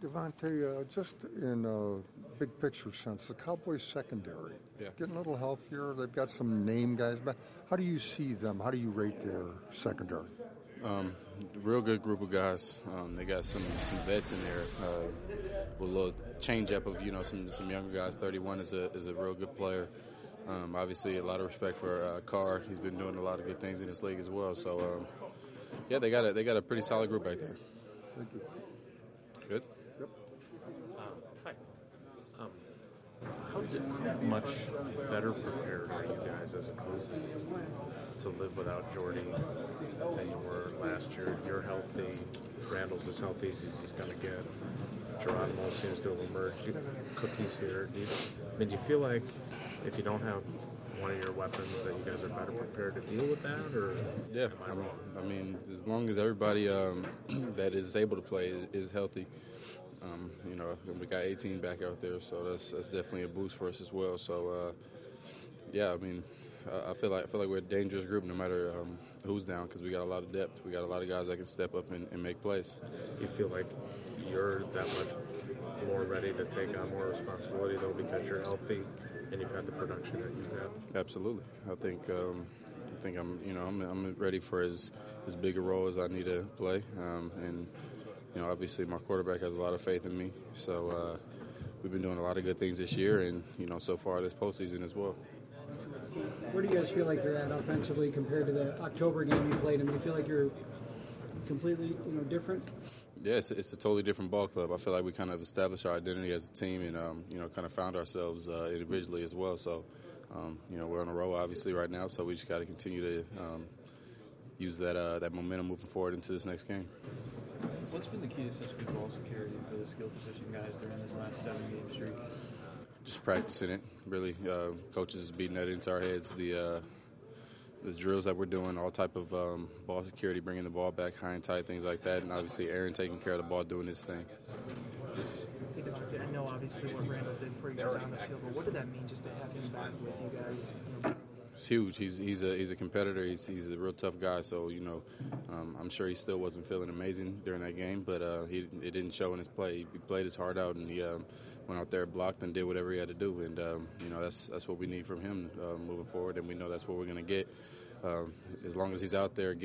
Devontae, just in a big picture sense, the Cowboys secondary getting a little healthier. They've got some name guys back. How do you see them? How do you rate their secondary? Real good group of guys. They got some vets in there with a little change up of some younger guys. 31 is a real good player. Obviously, a lot of respect for Carr. He's been doing a lot of good things in this league as well. So they got a pretty solid group back there. Thank you. Good. Yep. Hi. How much better prepared are you guys as a group to live without Jordy than you were last year? You're healthy. Randall's as healthy as he's going to get. Geronimo seems to have emerged. Cookie's here. Do you feel like if you don't have one of your weapons that you guys are better prepared to deal with that? Or yeah, I mean, as long as everybody that is able to play is healthy. We got 18 back out there, so that's definitely a boost for us as well. So, I mean, I feel like we're a dangerous group no matter who's down because we got a lot of depth. We got a lot of guys that can step up and make plays. Do you feel like you're that much more ready to take on more responsibility though because you're healthy and you've had the production that you've had? Absolutely. I think I'm ready for as big a role as I need to play, and. Obviously my quarterback has a lot of faith in me. So we've been doing a lot of good things this year and, so far this postseason as well. Where do you guys feel like you're at offensively compared to the October game you played? I mean, do you feel like you're completely, different? Yeah, it's a totally different ball club. I feel like we kind of established our identity as a team and, kind of found ourselves individually as well. So, we're on a roll obviously right now, so we just got to continue to use that momentum moving forward into this next game. What's been the key to such good ball security for the skill position guys during this last 7-game streak? Just practicing it, really. Coaches is beating that into our heads. The drills that we're doing, all type of ball security, bringing the ball back high and tight, things like that. And obviously Aaron taking care of the ball, doing his thing. Hey, Devontae, I know obviously what Randall did for you guys on the field, but what did that mean just to have him back with you guys? It's huge. He's a competitor. He's a real tough guy. So I'm sure he still wasn't feeling amazing during that game, but it didn't show in his play. He played his heart out and he went out there, blocked, and did whatever he had to do. And that's what we need from him moving forward. And we know that's what we're going to get as long as he's out there.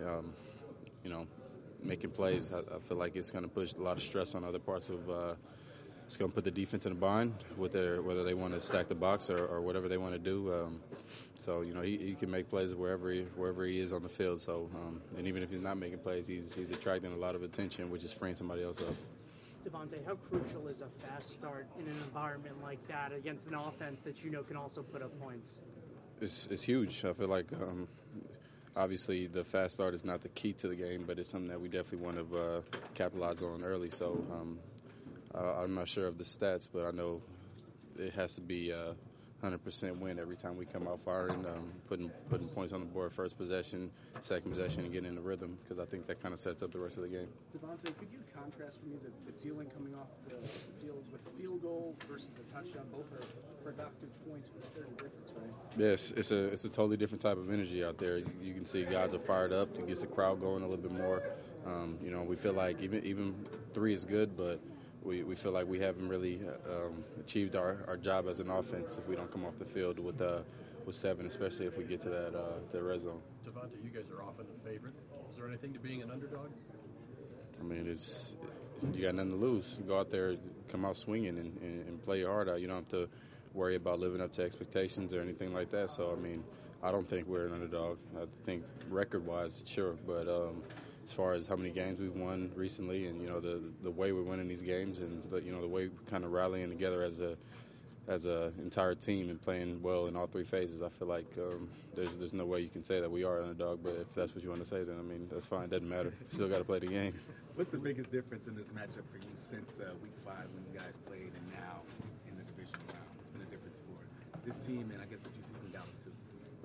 Making plays. I feel like it's going to push a lot of stress on other parts of. It's going to put the defense in a bind whether they want to stack the box or whatever they want to do. So he can make plays wherever he is on the field. So and even if he's not making plays, he's attracting a lot of attention, which is freeing somebody else up. Devontae, how crucial is a fast start in an environment like that against an offense that can also put up points? It's huge. I feel like obviously the fast start is not the key to the game, but it's something that we definitely want to capitalize on early. So. I'm not sure of the stats, but I know it has to be 100% win every time we come out firing, putting points on the board first possession, second possession, and getting in the rhythm because I think that kind of sets up the rest of the game. Devontae, could you contrast for me the feeling coming off the field with a field goal versus a touchdown? Both are productive points, but there's a difference, right? Yes, it's a totally different type of energy out there. You can see guys are fired up. It gets the crowd going a little bit more. We feel like even 3 is good, but we feel like we haven't really achieved our job as an offense if we don't come off the field with 7, especially if we get to that red zone. Devontae, you guys are often a favorite. Is there anything to being an underdog? I mean, you got nothing to lose. You go out there, come out swinging, and play your heart out. You don't have to worry about living up to expectations or anything like that. So, I mean, I don't think we're an underdog. I think record-wise, sure, but as far as how many games we've won recently and, the way we're winning these games and, the way we're kind of rallying together as a entire team and playing well in all 3 phases, I feel like there's no way you can say that we are an underdog. But if that's what you want to say, then, I mean, that's fine. It doesn't matter. You still got to play the game. What's the biggest difference in this matchup for you since Week 5 when you guys played and now in the division round? What's been a difference for this team and I guess what you see from Dallas too?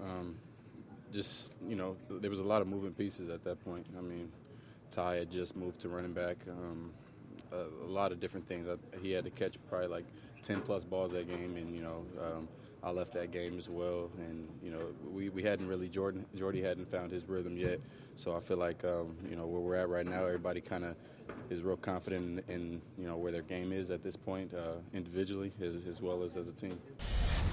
There was a lot of moving pieces at that point. I mean, Ty had just moved to running back. A lot of different things. He had to catch probably like 10-plus balls that game, and, I left that game as well, and we hadn't really Jordy hadn't found his rhythm yet. So I feel like where we're at right now, everybody kind of is real confident in where their game is at this point, individually as well as a team.